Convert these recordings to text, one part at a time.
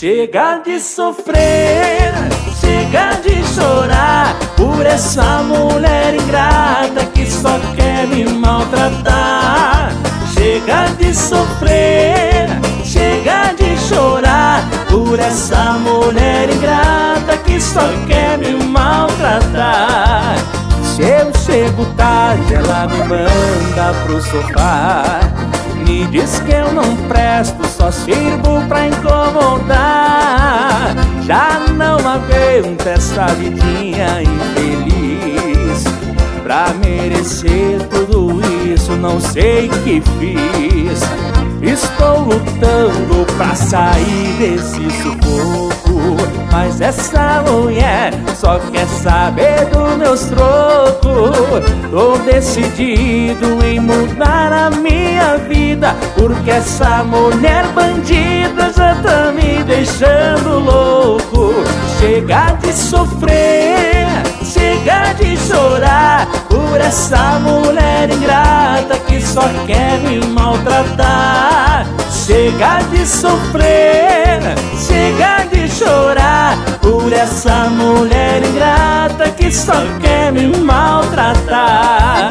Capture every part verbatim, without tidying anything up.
Chega de sofrer, chega de chorar por essa mulher ingrata que só quer me maltratar. Chega de sofrer, chega de chorar por essa mulher ingrata que só quer me maltratar. Se eu chego tarde, ela me manda pro sofá, me diz que eu não presto, só sirvo pra incomodar. Já não aguento essa vidinha infeliz, pra merecer tudo isso não sei que fiz. Estou lutando pra sair desse sufoco, mas essa mulher só quer saber dos meus trocos. Tô decidido em mudar a minha vida, porque essa mulher bandida já tá me deixando louco. Chega de sofrer, chega de chorar por essa mulher ingrata que só quer me maltratar. Chega de sofrer, chega de chorar por essa mulher ingrata que só quer me maltratar.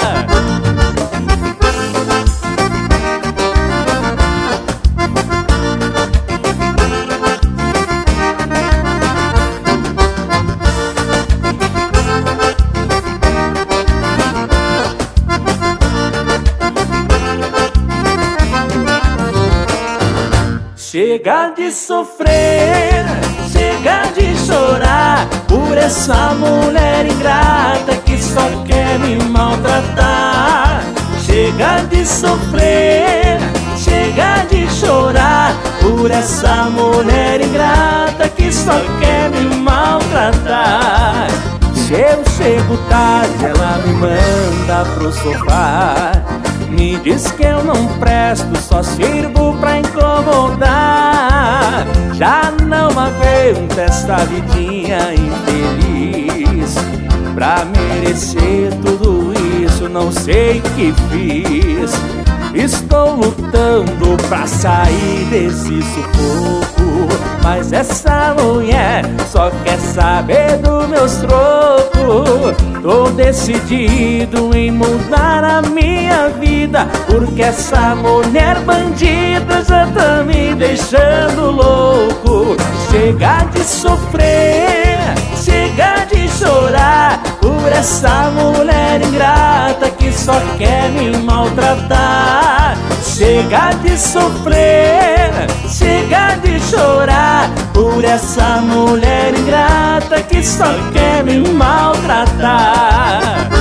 Chega de sofrer, chega de chorar por essa mulher ingrata que só quer me maltratar. Chega de sofrer, chega de chorar por essa mulher ingrata que só quer me maltratar. Se eu chego tarde, ela me manda pro sofá, me diz que eu não presto, só sirvo pra incomodar. Já não aguento essa vidinha infeliz, pra merecer tudo isso não sei que fiz. Estou lutando pra sair desse sufoco, mas essa mulher só quer saber dos meus trocos. Tô decidido em mudar a minha vida, porque essa mulher bandida já tá me deixando louco. Chega de sofrer, chega de chorar por essa mulher ingrata que só quer me maltratar. Chega de sofrer, chega de chorar por essa mulher ingrata que só quer me maltratar.